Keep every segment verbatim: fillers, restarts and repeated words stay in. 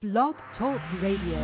Blog Talk Radio.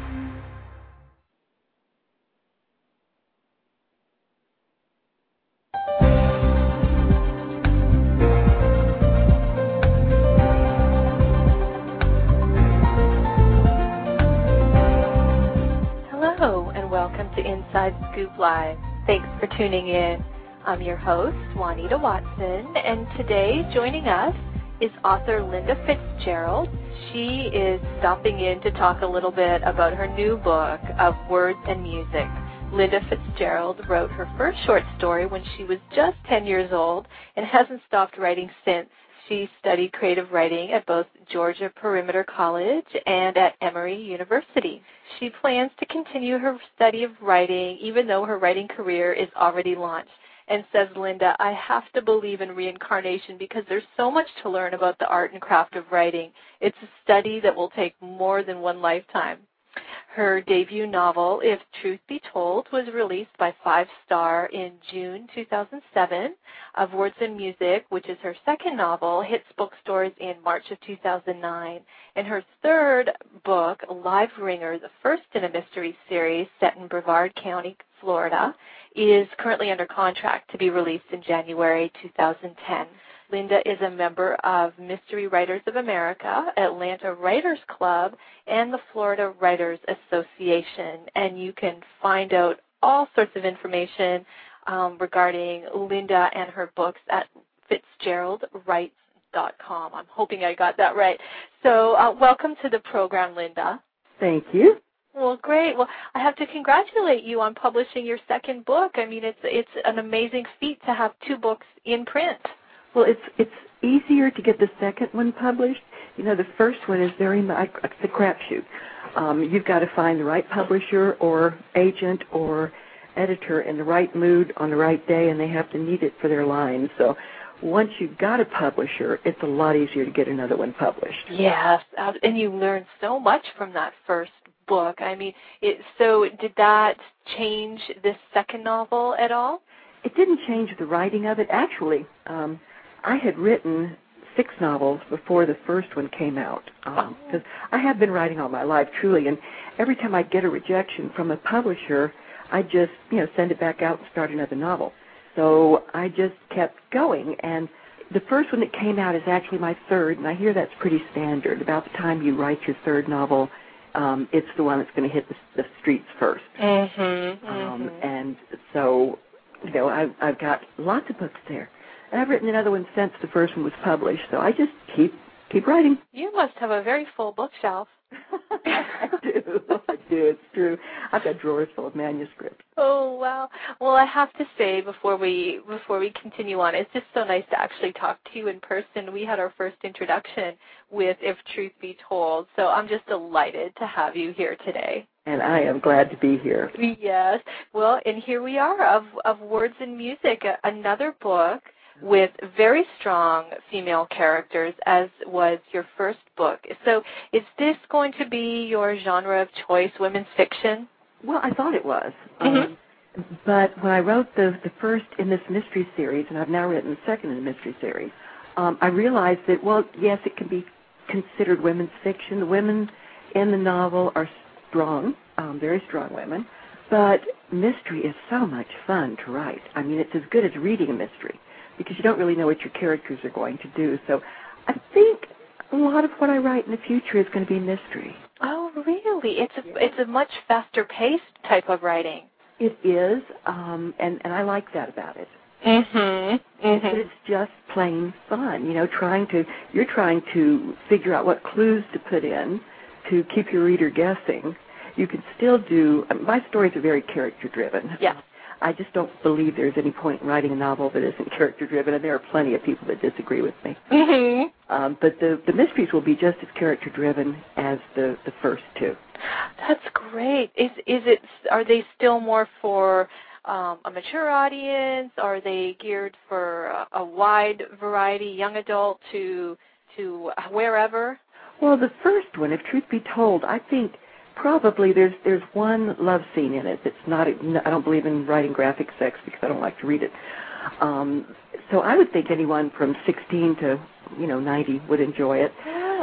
Hello, and welcome to Inside Scoop Live. Thanks for tuning in. I'm your host, Juanita Watson, and today joining us is author Linda Fitzgerald. She is stopping in to talk a little bit about her new book of words and music. Linda Fitzgerald wrote her first short story when she was just ten years old and hasn't stopped writing since. She studied creative writing at both Georgia Perimeter College and at Emory University. She plans to continue her study of writing even though her writing career is already launched. And says, Linda, I have to believe in reincarnation because there's so much to learn about the art and craft of writing. It's a study that will take more than one lifetime. Her debut novel, If Truth Be Told, was released by Five Star in June two thousand seven. Of Words and Music, which is her second novel, hits bookstores in March of two thousand nine. And her third book, Live Ringer, the first in a mystery series set in Brevard County, Florida, is currently under contract to be released in January two thousand ten. Linda is a member of Mystery Writers of America, Atlanta Writers Club, and the Florida Writers Association. And you can find out all sorts of information um, regarding Linda and her books at Fitzgerald Writes dot com. I'm hoping I got that right. So uh, welcome to the program, Linda. Thank you. Well, great. Well, I have to congratulate you on publishing your second book. I mean, it's it's an amazing feat to have two books in print. Well, it's it's easier to get the second one published. You know, the first one is very much it's a crapshoot. Um, you've got to find the right publisher or agent or editor in the right mood on the right day, and they have to need it for their line. So once you've got a publisher, it's a lot easier to get another one published. Yes, and you learned so much from that first book. I mean, it, so did that change this second novel at all? It didn't change the writing of it. Actually, um, I had written six novels before the first one came out because um, I have been writing all my life, truly, and every time I get a rejection from a publisher, I just, you know, send it back out and start another novel. So I just kept going, and the first one that came out is actually my third, and I hear that's pretty standard. About the time you write your third novel, um, it's the one that's going to hit the, the streets first. Mm-hmm, um, mm-hmm. And so, you know, I've, I've got lots of books there. And I've written another one since the first one was published, so I just keep keep writing. You must have a very full bookshelf. I do. I do. It's true. I've got drawers full of manuscripts. Oh, wow. Well, I have to say before we before we continue on, it's just so nice to actually talk to you in person. We had our first introduction with If Truth Be Told, so I'm just delighted to have you here today. And I am glad to be here. Yes. Well, and here we are of, of Words and Music, another book with very strong female characters, as was your first book. So is this going to be your genre of choice, women's fiction? Well, I thought it was. Mm-hmm. Um, but when I wrote the, the first in this mystery series, and I've now written the second in the mystery series, um, I realized that, well, yes, it can be considered women's fiction. The women in the novel are strong, um, very strong women, but mystery is so much fun to write. I mean, it's as good as reading a mystery, because you don't really know what your characters are going to do. So I think a lot of what I write in the future is going to be mystery. Oh, really? It's a, it's a much faster-paced type of writing. It is, um, and, and I like that about it. Mm-hmm. Mm-hmm. But it's just plain fun, you know, trying to, you're trying to figure out what clues to put in to keep your reader guessing. You can still do, my stories are very character-driven. Yeah. I just don't believe there's any point in writing a novel that isn't character-driven, and there are plenty of people that disagree with me. Mm-hmm. Um, but the, the mysteries will be just as character-driven as the, the first two. That's great. Is is it? Are they still more for um, a mature audience? Are they geared for a, a wide variety, young adult to to wherever? Well, the first one, If Truth Be Told, I think probably there's there's one love scene in it that's not, I don't believe in writing graphic sex because I don't like to read it. Um, so I would think anyone from sixteen to, you know, ninety would enjoy it. Oh.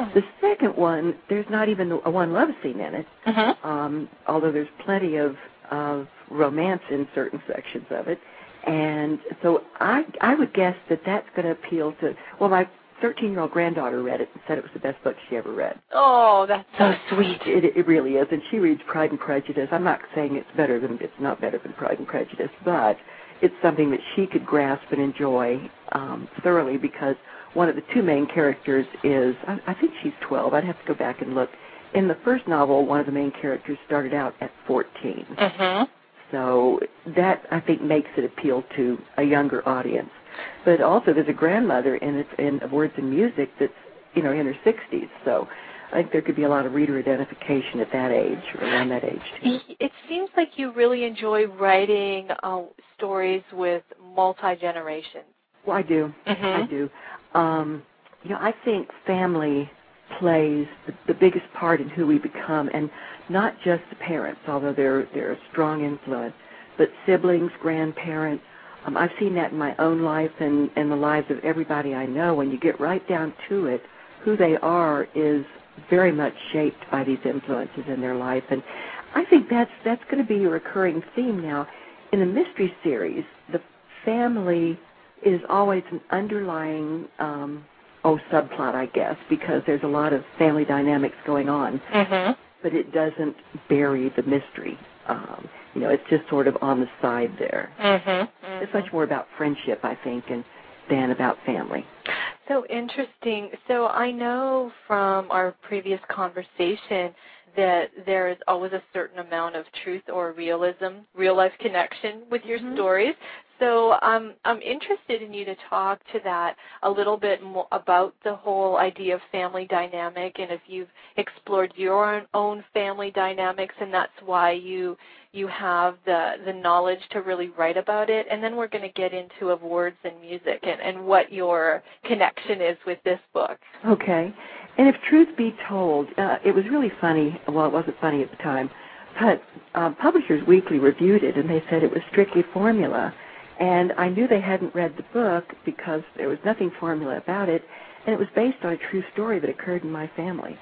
Mm. The second one, there's not even a one love scene in it, Mm-hmm. um, although there's plenty of, of romance in certain sections of it. And so I I would guess that that's going to appeal to, well, my thirteen-year-old granddaughter read it and said it was the best book she ever read. Oh, that's so sweet. It, it really is, and she reads Pride and Prejudice. I'm not saying it's better than, it's not better than Pride and Prejudice, but it's something that she could grasp and enjoy um, thoroughly because one of the two main characters is, I, I think she's twelve. I'd have to go back and look. In the first novel, one of the main characters started out at fourteen. Mm-hmm. So that, I think, makes it appeal to a younger audience. But also there's a grandmother in it, in Words and Music that's, you know, in her sixties. So I think there could be a lot of reader identification at that age, or around that age, too. It seems like you really enjoy writing uh, stories with multi-generations. Well, I do. Mm-hmm. I do. Um, you know, I think family plays the, the biggest part in who we become, and not just the parents, although they're, they're a strong influence, but siblings, grandparents. Um, I've seen that in my own life and, and the lives of everybody I know. When you get right down to it, who they are is very much shaped by these influences in their life. And I think that's that's going to be a recurring theme now. In the mystery series, the family is always an underlying um, oh subplot, I guess, because there's a lot of family dynamics going on. Mm-hmm. But it doesn't bury the mystery. Um, you know, it's just sort of on the side there. Mm-hmm. Mm-hmm. It's much more about friendship, I think, and than about family. So interesting. So I know from our previous conversation that there is always a certain amount of truth or realism, real-life connection with your Mm-hmm. stories. So um, I'm interested in you to talk to that a little bit more about the whole idea of family dynamic, and if you've explored your own, own family dynamics, and that's why you you have the, the knowledge to really write about it. And then we're going to get into of Words and Music and, and what your connection is with this book. Okay. And if truth be told, uh, it was really funny. Well, it wasn't funny at the time, but uh, Publishers Weekly reviewed it, and they said it was strictly formula. And I knew they hadn't read the book because there was nothing formula about it, and it was based on a true story that occurred in my family.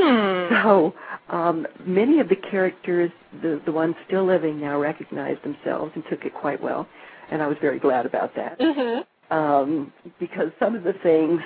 Mm. So um, many of the characters, the, the ones still living now, recognized themselves and took it quite well, and I was very glad about that. Mm-hmm. Um, because some of the things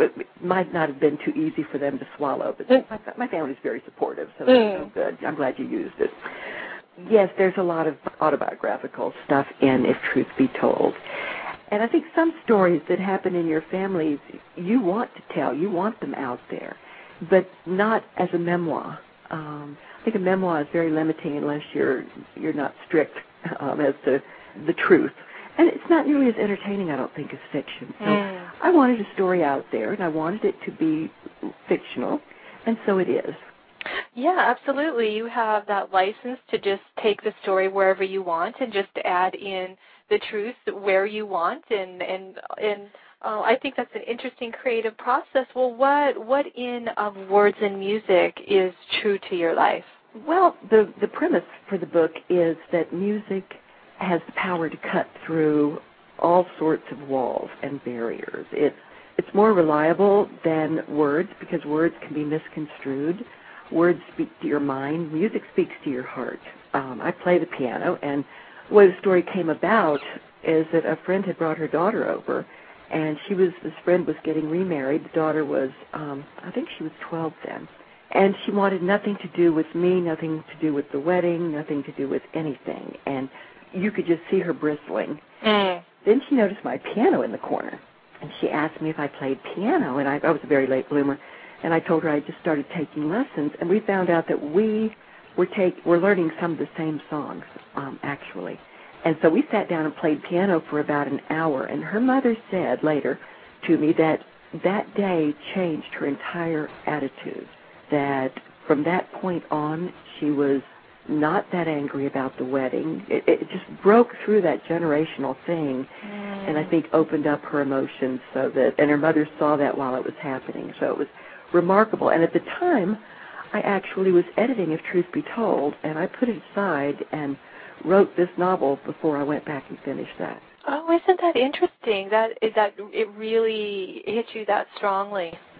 might not have been too easy for them to swallow, but Mm. my, my family's very supportive, so that's Mm. so good. I'm glad you used it. Yes, there's a lot of autobiographical stuff in If Truth Be Told. And I think some stories that happen in your families, you want to tell, you want them out there, but not as a memoir. Um, I think a memoir is very limiting unless you're you're not strict um, as to the truth. And it's not nearly as entertaining, I don't think, as fiction. So Mm. I wanted a story out there, and I wanted it to be fictional, and so it is. Yeah, absolutely. You have that license to just take the story wherever you want and just add in the truth where you want, and and and uh, I think that's an interesting creative process. Well, what what in of Words and Music is true to your life? Well, the the premise for the book is that music has the power to cut through all sorts of walls and barriers. It's it's more reliable than words because words can be misconstrued. Words speak to your mind. Music speaks to your heart. Um, I play the piano, and the way the story came about is that a friend had brought her daughter over, and she was this friend was getting remarried. The daughter was, um, I think she was twelve then, and she wanted nothing to do with me, nothing to do with the wedding, nothing to do with anything, and you could just see her bristling. Mm. Then she noticed my piano in the corner, and she asked me if I played piano, and I, I was a very late bloomer. And I told her I just started taking lessons, and we found out that we were take were learning some of the same songs, um, actually. And so we sat down and played piano for about an hour, and her mother said later to me that that day changed her entire attitude, that from that point on she was not that angry about the wedding. It, it just broke through that generational thing, Mm. and I think opened up her emotions so that, and her mother saw that while it was happening. So it was remarkable. And at the time, I actually was editing If Truth Be Told, and I put it aside and wrote this novel before I went back and finished that. Oh, isn't that interesting? That is that it really hit you that strongly.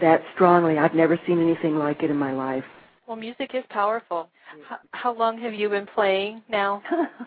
that strongly. I've never seen anything like it in my life. Well, music is powerful. How, how long have you been playing now?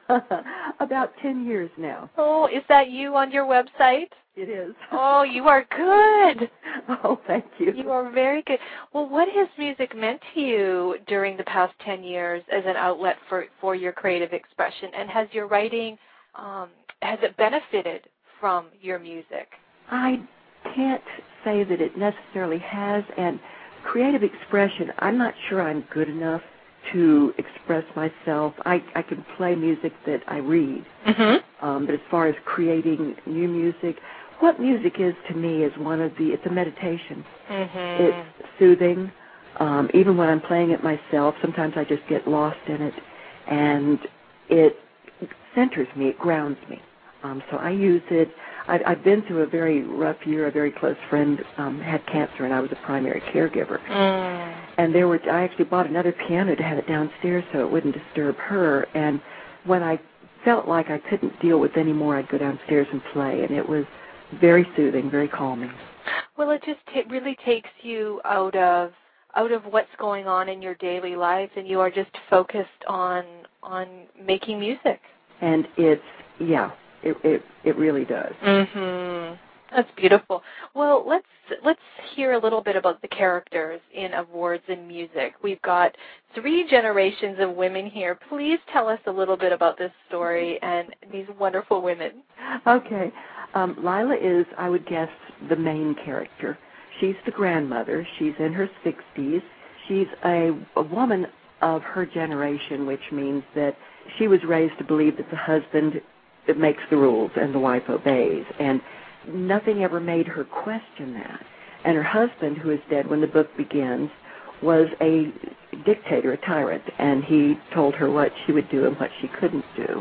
About ten years now. Oh, is that you on your website? It is. Oh, you are good. Oh, thank you. You are very good. Well, what has music meant to you during the past ten years as an outlet for, for your creative expression? And has your writing, um, has it benefited from your music? I can't say that it necessarily has, and creative expression, I'm not sure I'm good enough to express myself. I, I can play music that I read, mm-hmm. um, but as far as creating new music, what music is to me is one of the, it's a meditation. Mm-hmm. It's soothing. Um, even when I'm playing it myself, sometimes I just get lost in it, and it centers me, it grounds me. Um, so I use it. I've, I've been through a very rough year. A very close friend um, had cancer, and I was a primary caregiver. Mm. And there were, I actually bought another piano to have it downstairs so it wouldn't disturb her. And when I felt like I couldn't deal with any more, I'd go downstairs and play, and it was very soothing, very calming. Well, it just t- really takes you out of out of what's going on in your daily life, and you are just focused on on making music. And it's, yeah. It, it it really does. Mm-hmm. That's beautiful. Well, let's let's hear a little bit about the characters in Of Words and Music. We've got three generations of women here. Please tell us a little bit about this story and these wonderful women. Okay. Um, Lila is, I would guess, the main character. She's the grandmother. She's in her sixties. She's a, a woman of her generation, which means that she was raised to believe that the husband that makes the rules and the wife obeys, and nothing ever made her question that. And her husband, who is dead when the book begins, was a dictator, a tyrant, and he told her what she would do and what she couldn't do.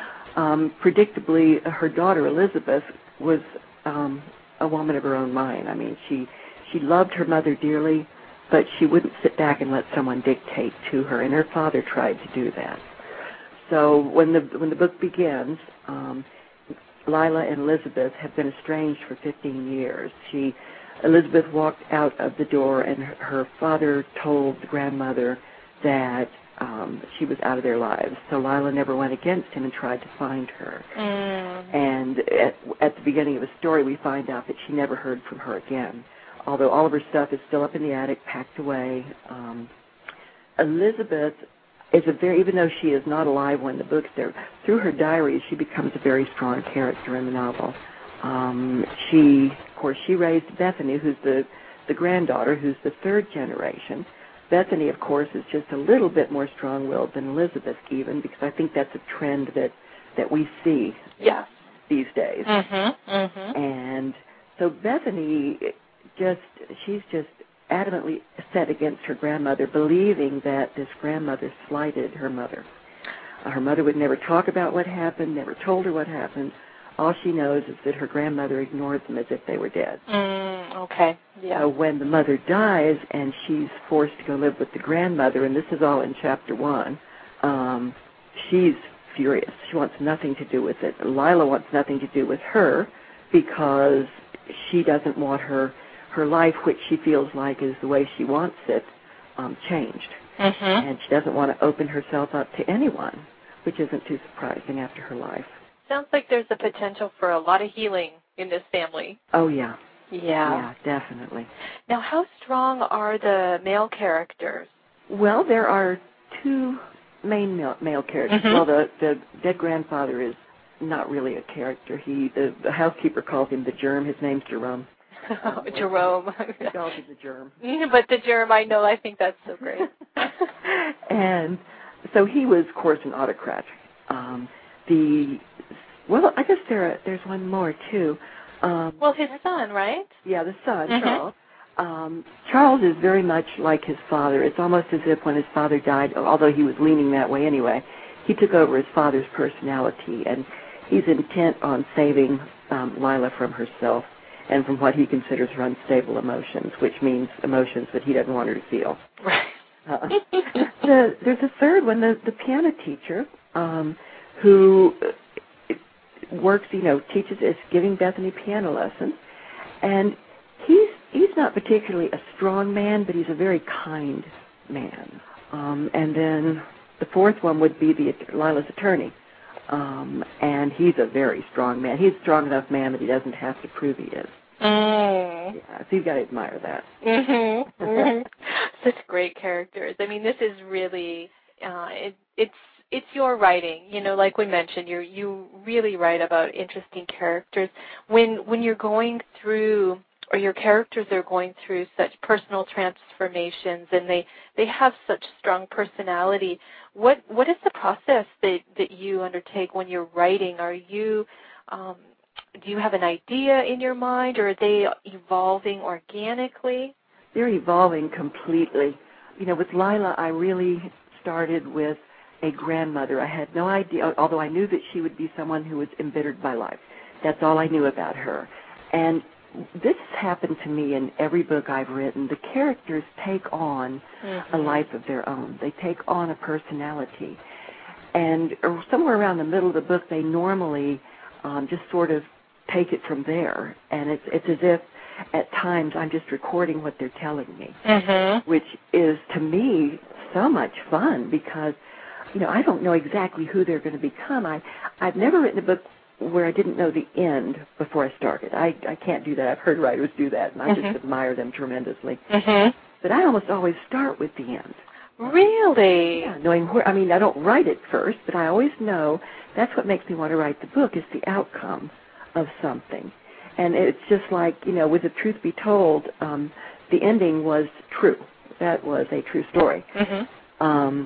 Um, predictably, her daughter Elizabeth was um, a woman of her own mind. I mean, she she loved her mother dearly, but she wouldn't sit back and let someone dictate to her, and her father tried to do that. So when the when the book begins, um, Lila and Elizabeth have been estranged for fifteen years. She, Elizabeth walked out of the door, and her, her father told the grandmother that um, she was out of their lives. So Lila never went against him and tried to find her. Mm. And at, at the beginning of the story, we find out that she never heard from her again, although all of her stuff is still up in the attic, packed away. Um, Elizabeth is a very, even though she is not alive when the book's there, through her diaries, she becomes a very strong character in the novel. Um, she, of course, she raised Bethany, who's the, the granddaughter, who's the third generation. Bethany, of course, is just a little bit more strong-willed than Elizabeth, even, because I think that's a trend that, that we see yes. these days. Mm-hmm, mm-hmm. And so Bethany just, she's just adamantly set against her grandmother, believing that this grandmother slighted her mother. Uh, her mother would never talk about what happened, never told her what happened. All she knows is that her grandmother ignored them as if they were dead. Mm, okay, yeah. So when the mother dies and she's forced to go live with the grandmother, and this is all in chapter one, um, she's furious. She wants nothing to do with it. Lila wants nothing to do with her because she doesn't want her her life, which she feels like is the way she wants it, um, changed. Mm-hmm. And she doesn't want to open herself up to anyone, which isn't too surprising after her life. Sounds like there's a potential for a lot of healing in this family. Oh, yeah. Yeah. Yeah, definitely. Now, how strong are the male characters? Well, there are two main male, male characters. Mm-hmm. Well, the, the dead grandfather is not really a character. He the, the housekeeper calls him the germ. His name's Jerome. Oh, Jerome. He calls him the germ. But the germ, I know, I think that's so great. And so he was, of course, an autocrat. Um, the well, I guess there are, there's one more too. Um, well, his son, right? Yeah, the son, mm-hmm. Charles. Um, Charles is very much like his father. It's almost as if when his father died, although he was leaning that way anyway, he took over his father's personality, and he's intent on saving um, Lila from herself and from what he considers her unstable emotions, which means emotions that he doesn't want her to feel. Right. Uh, the, there's a third one, the, the piano teacher, um, who works, you know, teaches, is giving Bethany piano lessons, and he's he's he's not particularly a strong man, but he's a very kind man. Um, and then the fourth one would be the Lila's attorney. Um, and he's a very strong man. He's a strong enough man that he doesn't have to prove he is. Mm. Yeah, so you've got to admire that. Mm-hmm. Mm-hmm. Such great characters. I mean, this is really, uh, it, it's it's your writing. You know, like we mentioned, you you really write about interesting characters. When when you're going through, or your characters are going through such personal transformations, and they, they have such strong personality, what what is the process that, that you undertake when you're writing? Are you um, do you have an idea in your mind, or are they evolving organically? They're evolving completely. You know, with Lila, I really started with a grandmother. I had no idea, although I knew that she would be someone who was embittered by life. That's all I knew about her. And this has happened to me in every book I've written. The characters take on mm-hmm. a life of their own. They take on a personality. And somewhere around the middle of the book, they normally um, just sort of take it from there. And it's, it's as if at times I'm just recording what they're telling me, mm-hmm. which is, to me, so much fun because, you know, I don't know exactly who they're going to become. I, I've never written a book where I didn't know the end before I started. I, I can't do that. I've heard writers do that, and I mm-hmm. just admire them tremendously. Mm-hmm. But I almost always start with the end. Really? Yeah, knowing where, I mean, I don't write it first, but I always know that's what makes me want to write the book is the outcome of something. And it's just like, you know, with the truth be told, um, the ending was true. That was a true story. Mm-hmm. Um,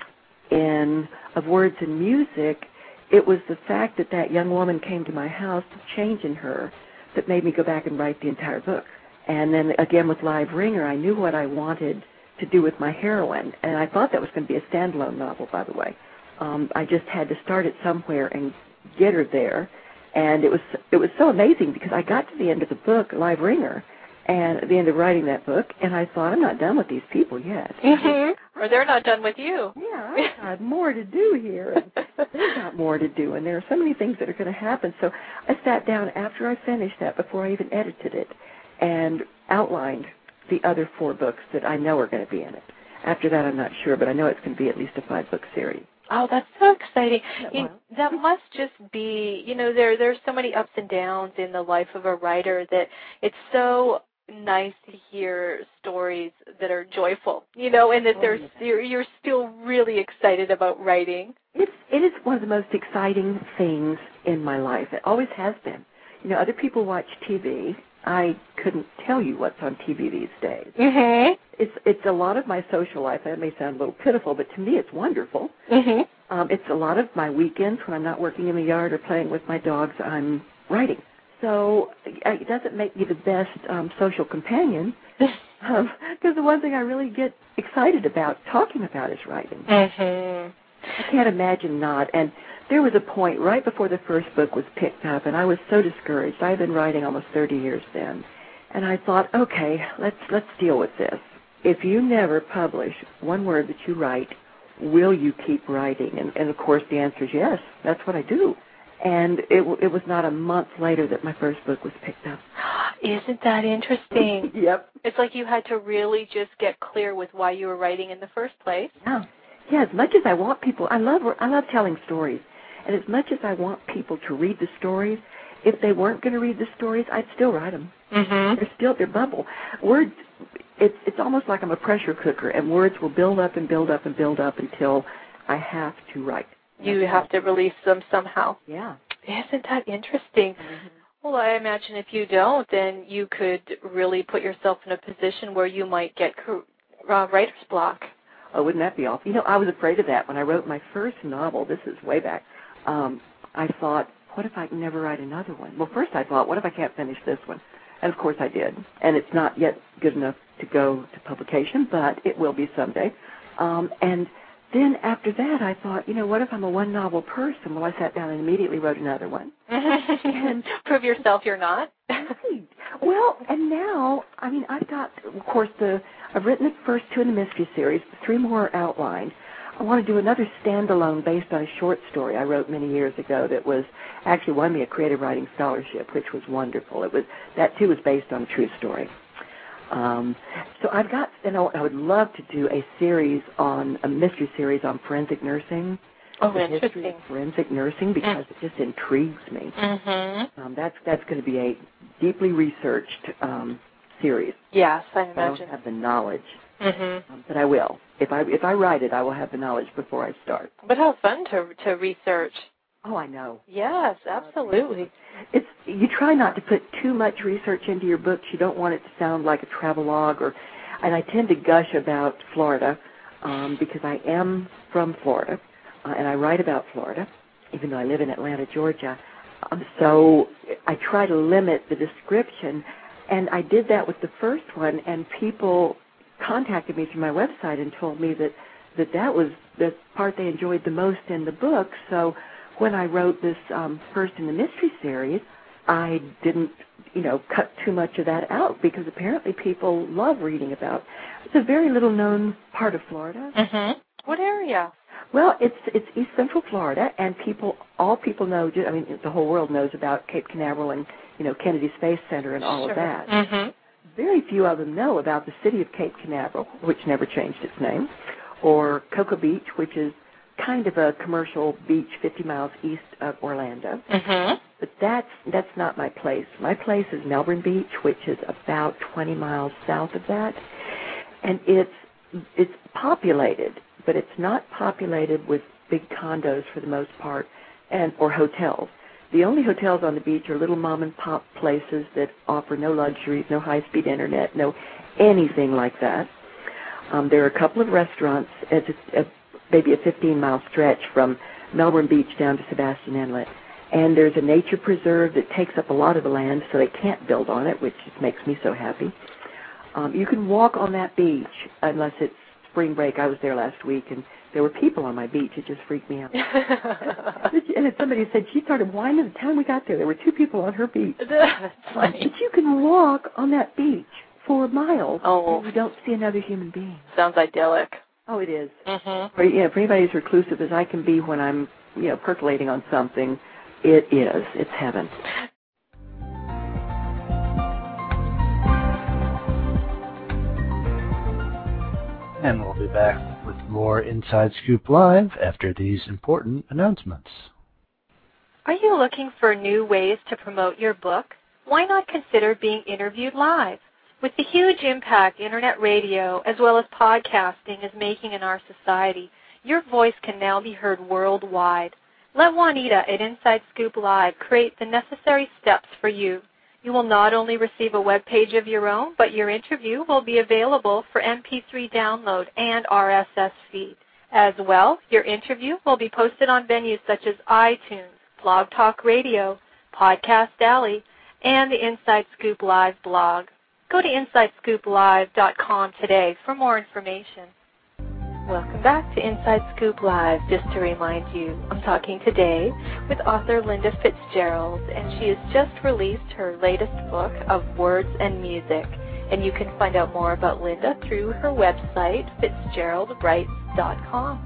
in Of Words and Music, it was the fact that that young woman came to my house, the change in her, that made me go back and write the entire book. And then again with Live Ringer, I knew what I wanted to do with my heroine, and I thought that was going to be a standalone novel, by the way. Um, I just had to start it somewhere and get her there. And it was it was so amazing because I got to the end of the book, Live Ringer, and at the end of writing that book, and I thought, I'm not done with these people yet. Mm-hmm. Or they're not done with you. Yeah, I've got more to do here, and they've got more to do, and there are so many things that are going to happen. So I sat down after I finished that, before I even edited it, and outlined the other four books that I know are going to be in it. After that, I'm not sure, but I know it's going to be at least a five-book series. Oh, that's so exciting. You, that must just be, you know, there there's so many ups and downs in the life of a writer that it's so nice to hear stories that are joyful, you know, and that oh, there's yeah. you're, you're still really excited about writing. It's, it is one of the most exciting things in my life. It always has been. You know, other people watch T V. I couldn't tell you what's on T V these days. Mm-hmm. It's it's a lot of my social life. That may sound a little pitiful, but to me it's wonderful. Mm-hmm. Um, it's a lot of my weekends when I'm not working in the yard or playing with my dogs, I'm writing. So it doesn't make me the best um, social companion because um, the one thing I really get excited about talking about is writing. Mm-hmm. I can't imagine not. And there was a point right before the first book was picked up, and I was so discouraged. I had been writing almost thirty years then. And I thought, okay, let's let's deal with this. If you never publish one word that you write, will you keep writing? And, and of course, the answer is yes. That's what I do. And it, it was not a month later that my first book was picked up. Isn't that interesting? Yep. It's like you had to really just get clear with why you were writing in the first place. Yeah. Yeah, as much as I want people, I love I love telling stories. And as much as I want people to read the stories, if they weren't going to read the stories, I'd still write them. Mm-hmm. They're still, they're bubble. Words, it's, it's almost like I'm a pressure cooker, and words will build up and build up and build up until I have to write. You have to release them somehow. Yeah. Isn't that interesting? Mm-hmm. Well, I imagine if you don't, then you could really put yourself in a position where you might get uh, writer's block. Oh, wouldn't that be awful? You know, I was afraid of that when I wrote my first novel. This is way back. Um, I thought, what if I can never write another one? Well, first I thought, what if I can't finish this one? And, of course, I did. And it's not yet good enough to go to publication, but it will be someday. Um, and then after that, I thought, you know, what if I'm a one-novel person? Well, I sat down and immediately wrote another one. And prove yourself you're not. Right. Well, and now, I mean, I've got, of course, the I've written the first two in the mystery series, three more outlined. I want to do another standalone based on a short story I wrote many years ago that was actually won me a creative writing scholarship, which was wonderful. It was that too was based on a true story. Um, so I've got, and I would love to do a series on, a mystery series on forensic nursing. Oh, the interesting. history of forensic nursing, because mm. it just intrigues me. Mm-hmm. Um, that's that's going to be a deeply researched um, series. Yes, I imagine. I don't have the knowledge, mm-hmm. um, but I will. If I if I write it, I will have the knowledge before I start. But how fun to to research. Oh, I know. Yes, absolutely. It's you try not to put too much research into your books. You don't want it to sound like a travelogue, or, and I tend to gush about Florida um, because I am from Florida, uh, and I write about Florida, even though I live in Atlanta, Georgia. Um, so I try to limit the description, and I did that with the first one, and people contacted me through my website and told me that that, that was the part they enjoyed the most in the book. So when I wrote this um, first in the mystery series, I didn't, you know, cut too much of that out, because apparently people love reading about. It's a very little known part of Florida. Mm-hmm. What area? Well, it's it's East Central Florida, and people, all people know, I mean, the whole world knows about Cape Canaveral and, you know, Kennedy Space Center and all sure. of that. Mm-hmm. Very few of them know about the city of Cape Canaveral, which never changed its name, or Cocoa Beach, which is kind of a commercial beach fifty miles east of Orlando. Mm-hmm. But that's that's not my place. My place is Melbourne Beach, which is about twenty miles south of that. And it's it's populated, but it's not populated with big condos for the most part, and or hotels. The only hotels on the beach are little mom and pop places that offer no luxuries, no high-speed internet, no anything like that. Um, there are a couple of restaurants. It's a, a, maybe a fifteen-mile stretch from Melbourne Beach down to Sebastian Inlet. And there's a nature preserve that takes up a lot of the land, so they can't build on it, which just makes me so happy. Um, you can walk on that beach unless it's spring break. I was there last week, and there were people on my beach. It just freaked me out. And then somebody said she started whining the time we got there. There were two people on her beach. That's funny. But you can walk on that beach for miles, oh. and you don't see another human being. Sounds idyllic. Oh, it is. Mm-hmm. For, yeah, for anybody as reclusive as I can be when I'm, you know, percolating on something, it is. It's heaven. And we'll be back with more Inside Scoop Live after these important announcements. Are you looking for new ways to promote your book? Why not consider being interviewed live? With the huge impact internet radio as well as podcasting is making in our society, your voice can now be heard worldwide. Let Juanita at Inside Scoop Live create the necessary steps for you. You will not only receive a web page of your own, but your interview will be available for M P three download and R S S feed. As well, your interview will be posted on venues such as iTunes, Blog Talk Radio, Podcast Alley, and the Inside Scoop Live blog. Go to inside scoop live dot com today for more information. Welcome back to Inside Scoop Live. Just to remind you, I'm talking today with author Linda Fitzgerald, and she has just released her latest book of words and music. And you can find out more about Linda through her website, fitzgerald writes dot com.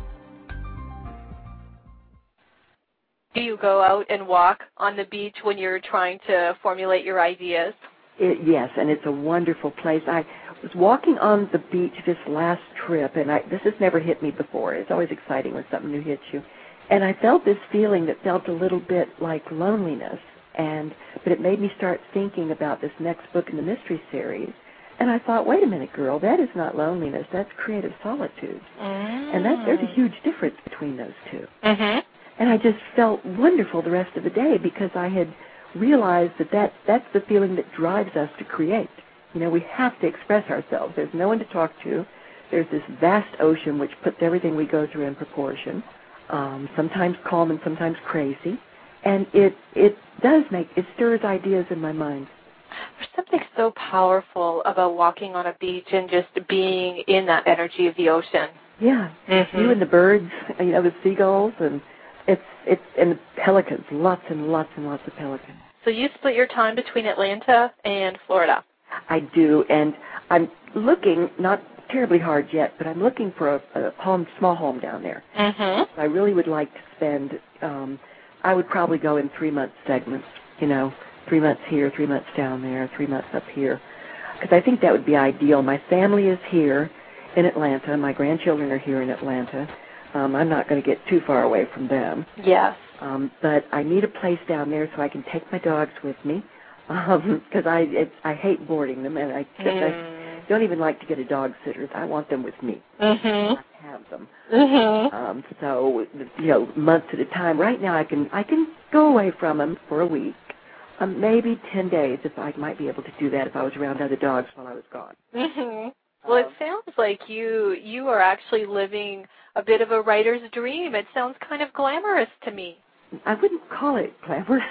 Do you go out and walk on the beach when you're trying to formulate your ideas? It, yes, and it's a wonderful place. I was walking on the beach this last trip, and I, this has never hit me before. It's always exciting when something new hits you. And I felt this feeling that felt a little bit like loneliness, and but it made me start thinking about this next book in the mystery series. And I thought, wait a minute, girl, that is not loneliness. That's creative solitude. Mm. And that, there's a huge difference between those two. Mm-hmm. And I just felt wonderful the rest of the day because I had realized that, that that's the feeling that drives us to create. You know, we have to express ourselves. There's no one to talk to. There's this vast ocean which puts everything we go through in proportion, um, sometimes calm and sometimes crazy. And it it does make, it stirs ideas in my mind. There's something so powerful about walking on a beach and just being in that energy of the ocean. Yeah. Mm-hmm. You and the birds, you know, the seagulls, and it's it's and the pelicans, lots and lots and lots of pelicans. So you split your time between Atlanta and Florida. I do, and I'm looking, not terribly hard yet, but I'm looking for a, a home, small home down there. Mm-hmm. I really would like to spend, um, I would probably go in three-month segments, you know, three months here, three months down there, three months up here. because I think that would be ideal. My family is here in Atlanta. My grandchildren are here in Atlanta. Um, I'm not going to get too far away from them. Yes. Um, but I need a place down there so I can take my dogs with me, because um, I it's, I hate boarding them, and I, mm. I don't even like to get a dog sitter. I want them with me. Mm-hmm. I have them. Mm-hmm. Um, so you know, months at a time. Right now, I can I can go away from them for a week, um, maybe ten days if I might be able to do that if I was around other dogs while I was gone. Mm-hmm. Well, it sounds like you you are actually living a bit of a writer's dream. It sounds kind of glamorous to me. I wouldn't call it glamorous.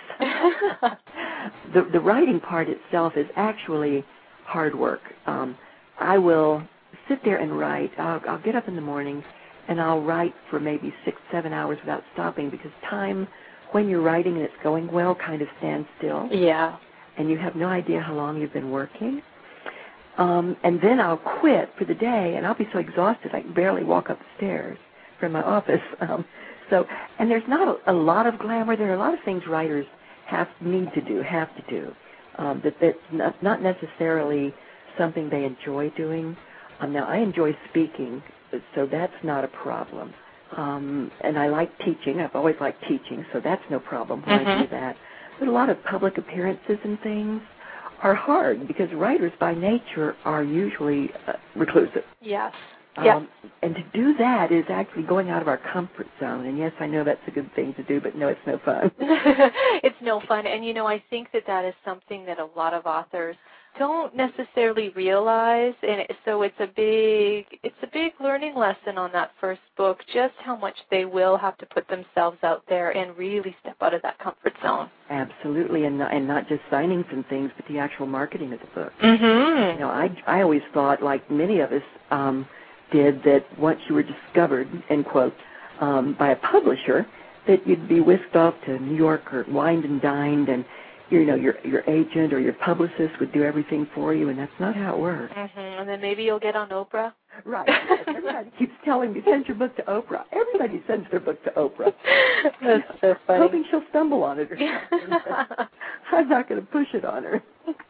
the the writing part itself is actually hard work. Um, I will sit there and write. I'll, I'll get up in the morning and I'll write for maybe six, seven hours without stopping, because time, when you're writing and it's going well, kind of stands still. Yeah. And you have no idea how long you've been working. Um, and then I'll quit for the day, and I'll be so exhausted I can barely walk up the stairs from my office. Um, so, and there's not a, a lot of glamour. There are a lot of things writers have need to do, have to do. Um, that that's not, not necessarily something they enjoy doing. Um, now, I enjoy speaking, so that's not a problem. Um, and I like teaching. I've always liked teaching, so that's no problem when mm-hmm. I do that. But a lot of public appearances and things are hard, because writers by nature are usually uh, reclusive. Yes. Um, yes. And to do that is actually going out of our comfort zone. And yes, I know that's a good thing to do, but no, it's no fun. It's no fun. And, you know, I think that that is something that a lot of authors don't necessarily realize, and so it's a big it's a big learning lesson on that first book, just how much they will have to put themselves out there and really step out of that comfort zone. Absolutely, and not, and not just signings and things, but the actual marketing of the book. Mm-hmm. You know, I I always thought, like many of us um, did, that once you were discovered, end quote, um, by a publisher, that you'd be whisked off to New York or wined and dined, and you know, your your agent or your publicist would do everything for you, and that's not how it works. Mm-hmm. And then maybe you'll get on Oprah. Right. Everybody keeps telling me, send your book to Oprah. Everybody sends their book to Oprah. That's so funny. Hoping she'll stumble on it or something. I'm not going to push it on her.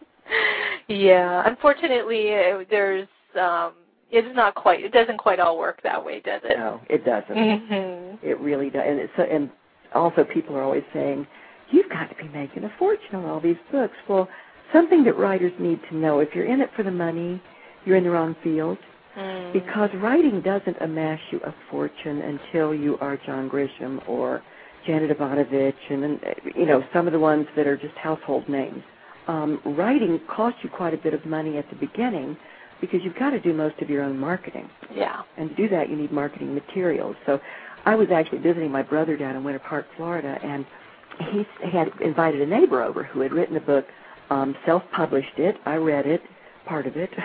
Yeah. Unfortunately, there's um, it's not quite. It doesn't quite all work that way, does it? No, it doesn't. Mm-hmm. It really does. And it's and also people are always saying, you've got to be making a fortune on all these books. Well, something that writers need to know, if you're in it for the money, you're in the wrong field, mm. because writing doesn't amass you a fortune until you are John Grisham or Janet Ivanovich and, you know, some of the ones that are just household names. Um, writing costs you quite a bit of money at the beginning because you've got to do most of your own marketing. Yeah. And to do that, you need marketing materials. So I was actually visiting my brother down in Winter Park, Florida, and he had invited a neighbor over who had written a book, um, self-published it. I read it, part of it.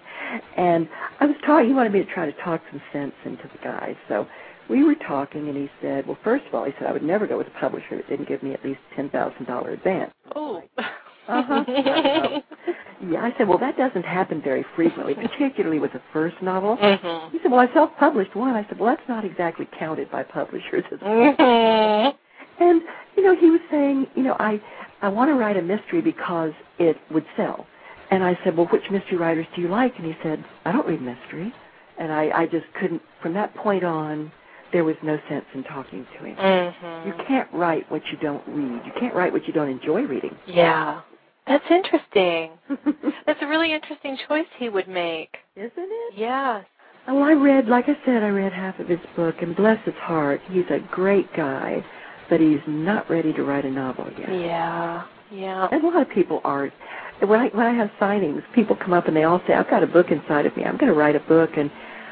And I was talking, he wanted me to try to talk some sense into the guy. So we were talking, and he said, well, first of all, he said, I would never go with a publisher that didn't give me at least ten thousand dollars advance. Oh. Uh-huh. I yeah, I said, well, that doesn't happen very frequently, particularly with the first novel. Mm-hmm. He said, well, I self-published one. I said, well, that's not exactly counted by publishers as a mm-hmm. And, you know, he was saying, you know, I, I want to write a mystery because it would sell. And I said, well, which mystery writers do you like? And he said, I don't read mystery. And I, I just couldn't, from that point on, there was no sense in talking to him. Mm-hmm. You can't write what you don't read. You can't write what you don't enjoy reading. Yeah. That's interesting. That's a really interesting choice he would make. Isn't it? Yes. Well, I read, like I said, I read half of his book, and bless his heart, he's a great guy, but he's not ready to write a novel yet. Yeah, yeah. And a lot of people aren't. When I, when I have signings, people come up and they all say, I've got a book inside of me. I'm going to write a book. And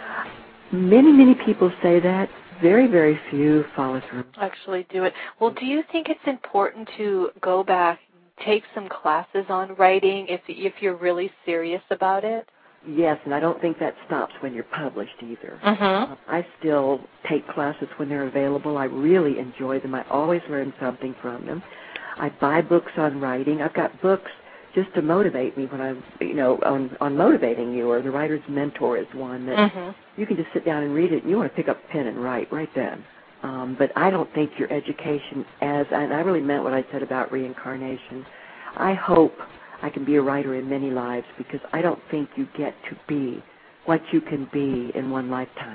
many, many people say that. Very, very few follow through. Actually do it. Well, do you think it's important to go back, take some classes on writing if if you're really serious about it? Yes, and I don't think that stops when you're published either. Mm-hmm. Uh, I still take classes when they're available. I really enjoy them. I always learn something from them. I buy books on writing. I've got books just to motivate me when I'm, you know, on, on motivating you, or the writer's mentor is one that mm-hmm. you can just sit down and read it, and you want to pick up a pen and write right then. Um, but I don't think your education as, and I really meant what I said about reincarnation, I hope I can be a writer in many lives, because I don't think you get to be what you can be in one lifetime.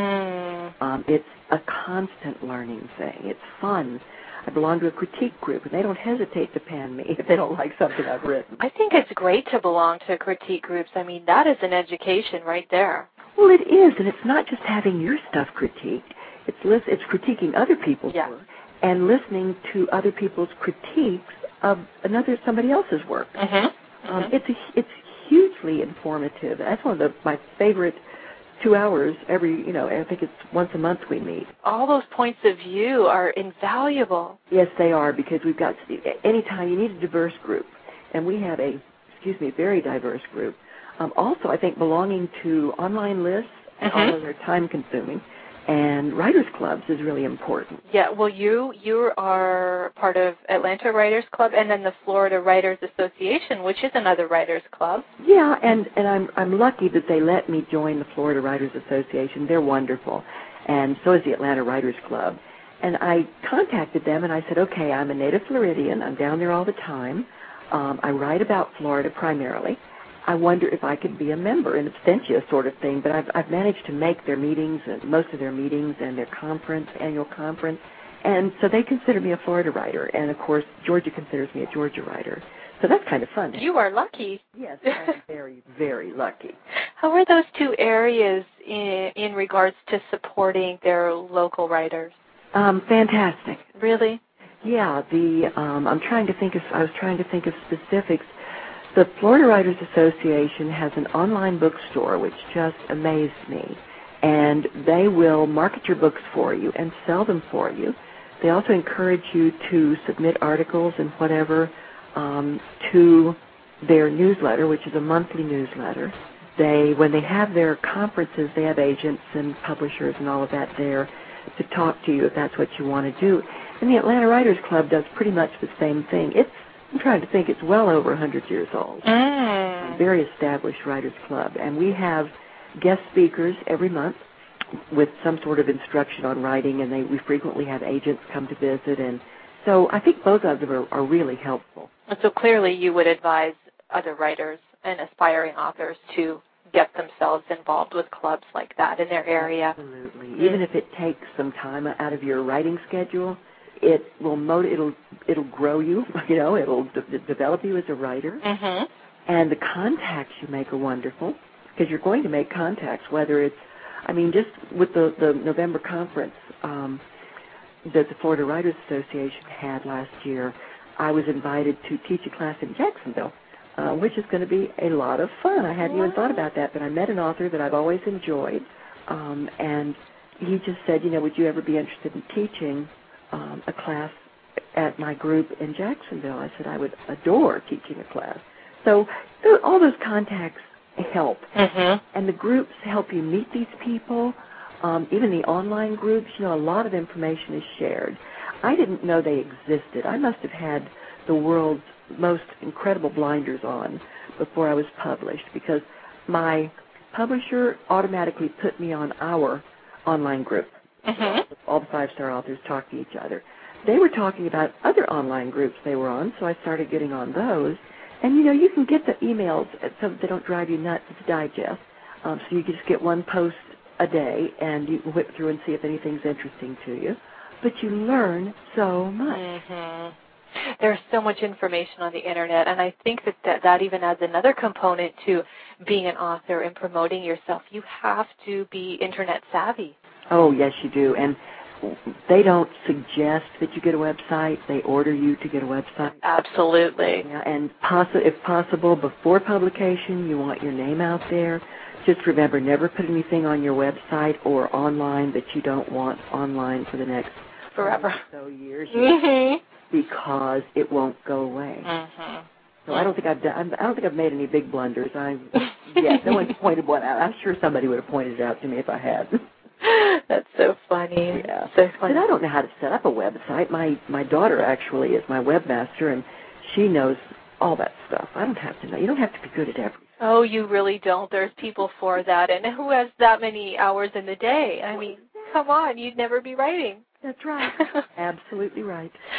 Mm. Um, it's a constant learning thing. It's fun. I belong to a critique group, and they don't hesitate to pan me if they don't like something I've written. I think it's great to belong to critique groups. I mean, that is an education right there. Well, it is, and it's not just having your stuff critiqued. It's lis- it's critiquing other people's Yeah. work and listening to other people's critiques of another somebody else's work. Mm-hmm. Mm-hmm. Um, it's a, it's hugely informative. That's one of the, my favorite two hours every, you know, I think it's once a month we meet. All those points of view are invaluable. Yes, they are, because we've got, anytime you need a diverse group, and we have a, excuse me, very diverse group. Um, also, I think belonging to online lists, Mm-hmm. although they're time-consuming, and writers' clubs is really important. Yeah, well, you you are part of Atlanta Writers Club and then the Florida Writers Association, which is another writers club. Yeah, and, and I'm I'm lucky that they let me join the Florida Writers Association. They're wonderful, and so is the Atlanta Writers Club. And I contacted them, and I said, okay, I'm a native Floridian. I'm down there all the time. Um, I write about Florida primarily. I wonder if I could be a member, an absentia sort of thing, but I've, I've managed to make their meetings, and most of their meetings and their conference, annual conference, and so they consider me a Florida writer, and of course Georgia considers me a Georgia writer. So that's kind of fun. You are lucky. Yes, I'm very, very lucky. How are those two areas in, in regards to supporting their local writers? Um, fantastic. Really? Yeah, the um, I'm trying to think of, I was trying to think of specifics. The Florida Writers Association has an online bookstore which just amazed me, and they will market your books for you and sell them for you. They also encourage you to submit articles and whatever um, to their newsletter, which is a monthly newsletter. They, when they have their conferences, they have agents and publishers and all of that there to talk to you if that's what you want to do. And the Atlanta Writers Club does pretty much the same thing. It's I'm trying to think, it's well over one hundred years old. Mm. A very established writers club. And we have guest speakers every month with some sort of instruction on writing, and they, we frequently have agents come to visit. And so I think both of them are, are really helpful. And so clearly you would advise other writers and aspiring authors to get themselves involved with clubs like that in their area. Absolutely. Mm. Even if it takes some time out of your writing schedule, it will motiv- it'll it'll grow you, you know, it'll de- develop you as a writer. Mm-hmm. And the contacts you make are wonderful, because you're going to make contacts, whether it's, I mean, just with the, the November conference um, that the Florida Writers Association had last year, I was invited to teach a class in Jacksonville, uh, which is going to be a lot of fun. I hadn't wow. even thought about that, but I met an author that I've always enjoyed, um, and he just said, you know, would you ever be interested in teaching Um, a class at my group in Jacksonville? I said I would adore teaching a class. So th- all those contacts help. Mm-hmm. And the groups help you meet these people. Um, even the online groups, you know, a lot of information is shared. I didn't know they existed. I must have had the world's most incredible blinders on before I was published, because my publisher automatically put me on our online group. Mm-hmm. All the five-star authors talk to each other. They were talking about other online groups they were on, so I started getting on those. And, you know, you can get the emails so that they don't drive you nuts. It's digest. Um, so you can just get one post a day, and you can whip through and see if anything's interesting to you. But you learn so much. Mm-hmm. There's so much information on the Internet, and I think that, that that even adds another component to being an author and promoting yourself. You have to be Internet savvy. Oh, yes, you do. And they don't suggest that you get a website. They order you to get a website. Absolutely. Yeah, and possi- if possible, before publication, you want your name out there. Just remember, never put anything on your website or online that you don't want online for the next forever so years, mm-hmm. because it won't go away. Mm-hmm. So I don't think I've done. I don't think I've made any big blunders. I yeah, no one's pointed one out. I'm sure somebody would have pointed it out to me if I had. That's so funny. Yeah. So funny. But I don't know how to set up a website. My my daughter actually is my webmaster, and she knows all that stuff. I don't have to know. You don't have to be good at everything. Oh, you really don't. There's people for that. And who has that many hours in the day? I mean, come on. You'd never be writing. That's right. Absolutely right.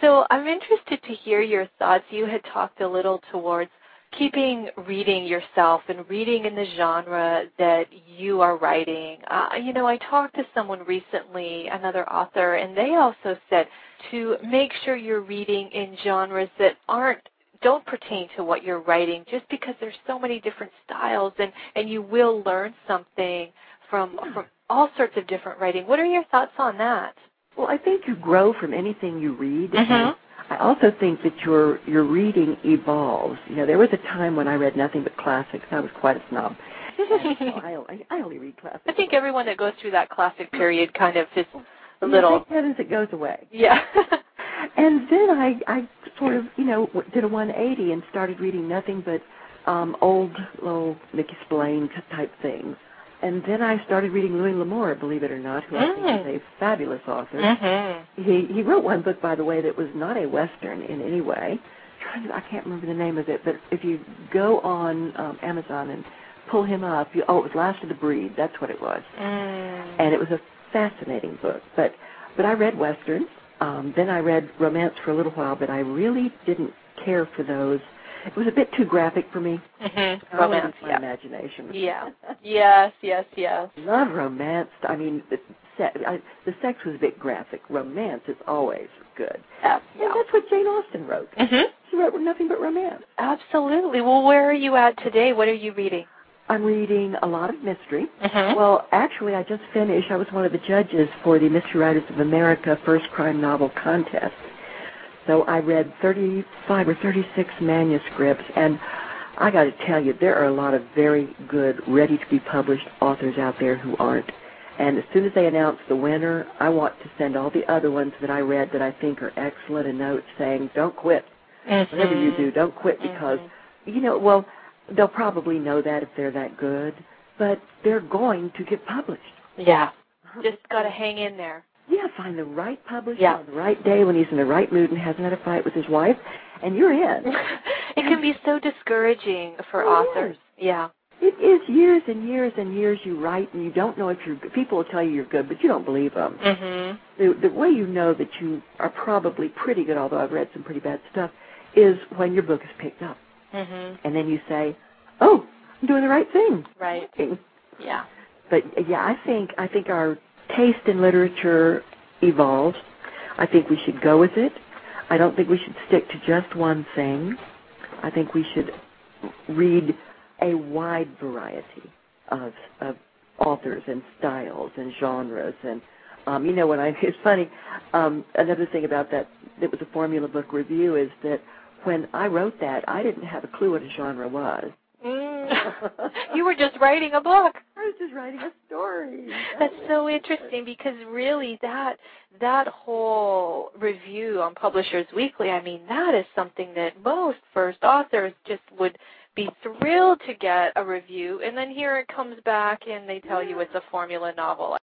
So I'm interested to hear your thoughts. You had talked a little towards keeping reading yourself and reading in the genre that you are writing. Uh, you know, I talked to someone recently, another author, and they also said to make sure you're reading in genres that aren't don't pertain to what you're writing, just because there's so many different styles, and, and you will learn something from from all sorts of different writing. What are your thoughts on that? Well, I think you grow from anything you read. Mm-hmm. I also think that your your reading evolves. You know, there was a time when I read nothing but classics. I was quite a snob. I, I only read classics. I think everyone that goes through that classic period kind of is a yeah, little... Thank heavens it goes away. Yeah. And then I, I sort of, you know, did a one eighty and started reading nothing but um, old, old Mickey Spillane type things. And then I started reading Louis L'Amour, believe it or not, who mm. I think is a fabulous author. Mm-hmm. He he wrote one book, by the way, that was not a Western in any way. I'm trying to, I can't remember the name of it, but if you go on um, Amazon and pull him up, you, oh, it was Last of the Breed. That's what it was. Mm. And it was a fascinating book. But but I read Westerns. Um, then I read romance for a little while, but I really didn't care for those. It was a bit too graphic for me. Mm-hmm. Romance, my yeah. imagination. Yeah. yes, yes, yes. Love romance. I mean, the, se- I, the sex was a bit graphic. Romance is always good. Yeah. And that's what Jane Austen wrote. Mm-hmm. She wrote nothing but romance. Absolutely. Well, where are you at today? What are you reading? I'm reading a lot of mystery. Mm-hmm. Well, actually, I just finished. I was one of the judges for the Mystery Writers of America First Crime Novel Contest. So I read thirty-five or thirty-six manuscripts, and I got to tell you, there are a lot of very good, ready-to-be-published authors out there who aren't. And as soon as they announce the winner, I want to send all the other ones that I read that I think are excellent a note saying, don't quit. Mm-hmm. Whatever you do, don't quit, because, mm-hmm. you know, well, they'll probably know that if they're that good, but they're going to get published. Yeah. Just got to hang in there. Yeah, find the right publisher yeah. on the right day when he's in the right mood and hasn't had a fight with his wife, and you're in. It can be so discouraging for it authors. Is. Yeah. It is years and years and years you write, and you don't know if you're good. People will tell you you're good, but you don't believe them. Mm-hmm. The, the way you know that you are probably pretty good, although I've read some pretty bad stuff, is when your book is picked up. Mm-hmm. And then you say, oh, I'm doing the right thing. Right. Yeah. But, yeah, I think I think our taste in literature evolves. I think we should go with it. I don't think we should stick to just one thing. I think we should read a wide variety of, of authors and styles and genres. And, um, you know, when I, it's funny, um, another thing about that, that was a Formula Book review, is that when I wrote that, I didn't have a clue what a genre was. Mm. You were just writing a book. I was just writing a story. That's so interesting, because really that that whole review on Publishers Weekly, I mean, that is something that most first authors just would be thrilled to get a review, and then here it comes back and they tell you it's a formula novel.